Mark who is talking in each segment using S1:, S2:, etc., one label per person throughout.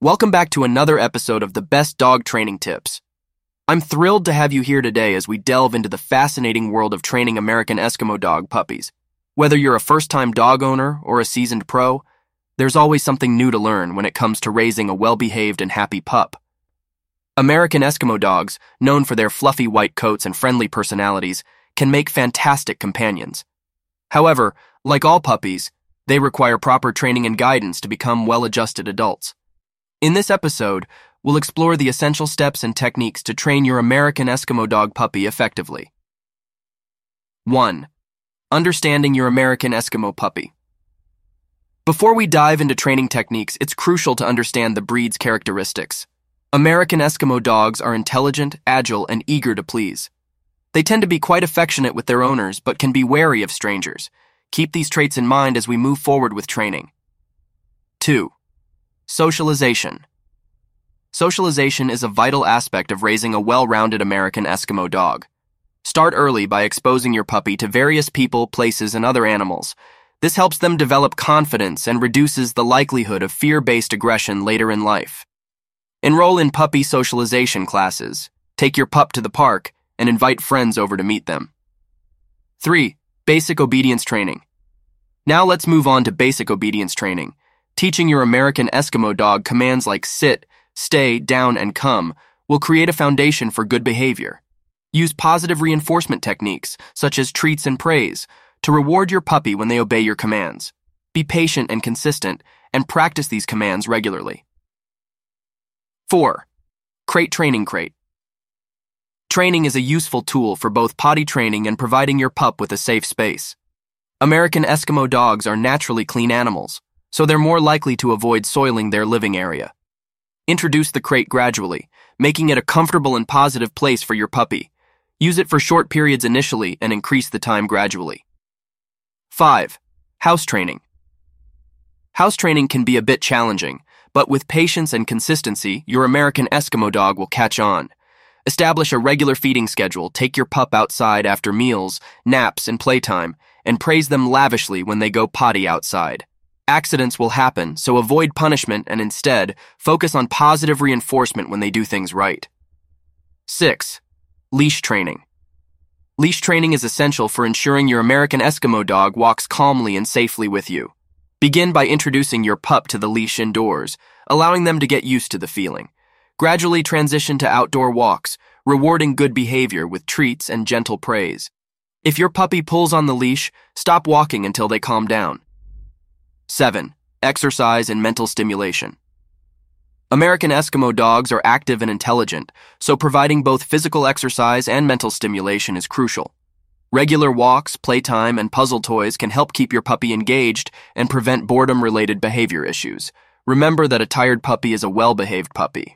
S1: Welcome back to another episode of the Best Dog Training Tips. I'm thrilled to have you here today as we delve into the fascinating world of training American Eskimo dog puppies. Whether you're a first-time dog owner or a seasoned pro, there's always something new to learn when it comes to raising a well-behaved and happy pup. American Eskimo dogs, known for their fluffy white coats and friendly personalities, can make fantastic companions. However, like all puppies, they require proper training and guidance to become well-adjusted adults. In this episode, we'll explore the essential steps and techniques to train your American Eskimo dog puppy effectively. 1. Understanding your American Eskimo puppy. Before we dive into training techniques, it's crucial to understand the breed's characteristics. American Eskimo dogs are intelligent, agile, and eager to please. They tend to be quite affectionate with their owners, but can be wary of strangers. Keep these traits in mind as we move forward with training. 2. Socialization. Socialization is a vital aspect of raising a well-rounded American Eskimo dog. Start early by exposing your puppy to various people, places, and other animals. This helps them develop confidence and reduces the likelihood of fear-based aggression later in life. Enroll in puppy socialization classes. Take your pup to the park and invite friends over to meet them. 3. Basic obedience training. Now let's move on to basic obedience training. Teaching your American Eskimo dog commands like sit, stay, down, and come will create a foundation for good behavior. Use positive reinforcement techniques, such as treats and praise, to reward your puppy when they obey your commands. Be patient and consistent, and practice these commands regularly. 4. Crate training crate. Training is a useful tool for both potty training and providing your pup with a safe space. American Eskimo dogs are naturally clean animals, so they're more likely to avoid soiling their living area. Introduce the crate gradually, making it a comfortable and positive place for your puppy. Use it for short periods initially and increase the time gradually. 5. House training. House training can be a bit challenging, but with patience and consistency, your American Eskimo dog will catch on. Establish a regular feeding schedule, take your pup outside after meals, naps, and playtime, and praise them lavishly when they go potty outside. Accidents will happen, so avoid punishment and instead focus on positive reinforcement when they do things right. 6. Leash training. Leash training is essential for ensuring your American Eskimo dog walks calmly and safely with you. Begin by introducing your pup to the leash indoors, allowing them to get used to the feeling. Gradually transition to outdoor walks, rewarding good behavior with treats and gentle praise. If your puppy pulls on the leash, stop walking until they calm down. 7. Exercise and mental stimulation. American Eskimo dogs are active and intelligent, so providing both physical exercise and mental stimulation is crucial. Regular walks, playtime, and puzzle toys can help keep your puppy engaged and prevent boredom-related behavior issues. Remember that a tired puppy is a well-behaved puppy.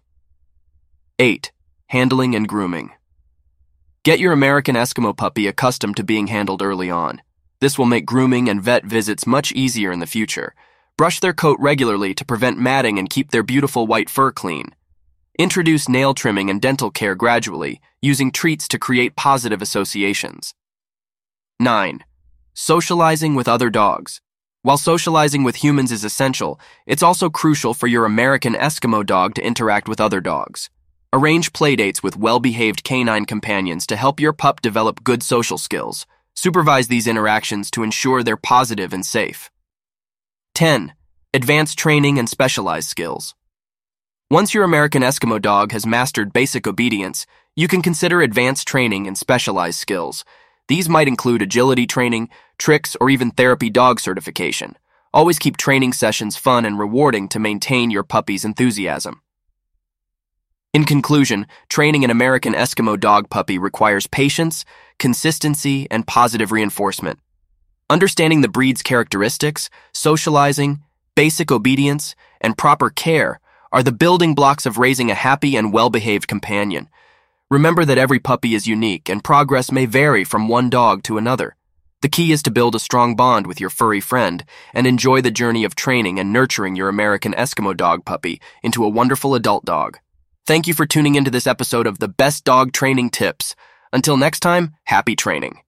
S1: 8. Handling and grooming. Get your American Eskimo puppy accustomed to being handled early on. This will make grooming and vet visits much easier in the future. Brush their coat regularly to prevent matting and keep their beautiful white fur clean. Introduce nail trimming and dental care gradually, using treats to create positive associations. 9. Socializing with other dogs. While socializing with humans is essential, it's also crucial for your American Eskimo dog to interact with other dogs. Arrange playdates with well-behaved canine companions to help your pup develop good social skills. Supervise these interactions to ensure they're positive and safe. 10. Advanced training and specialized skills. Once your American Eskimo dog has mastered basic obedience, you can consider advanced training and specialized skills. These might include agility training, tricks, or even therapy dog certification. Always keep training sessions fun and rewarding to maintain your puppy's enthusiasm. In conclusion, training an American Eskimo dog puppy requires patience, consistency, and positive reinforcement. Understanding the breed's characteristics, socializing, basic obedience, and proper care are the building blocks of raising a happy and well-behaved companion. Remember that every puppy is unique and progress may vary from one dog to another. The key is to build a strong bond with your furry friend and enjoy the journey of training and nurturing your American Eskimo dog puppy into a wonderful adult dog. Thank you for tuning into this episode of the Best Dog Training Tips. Until next time, happy training.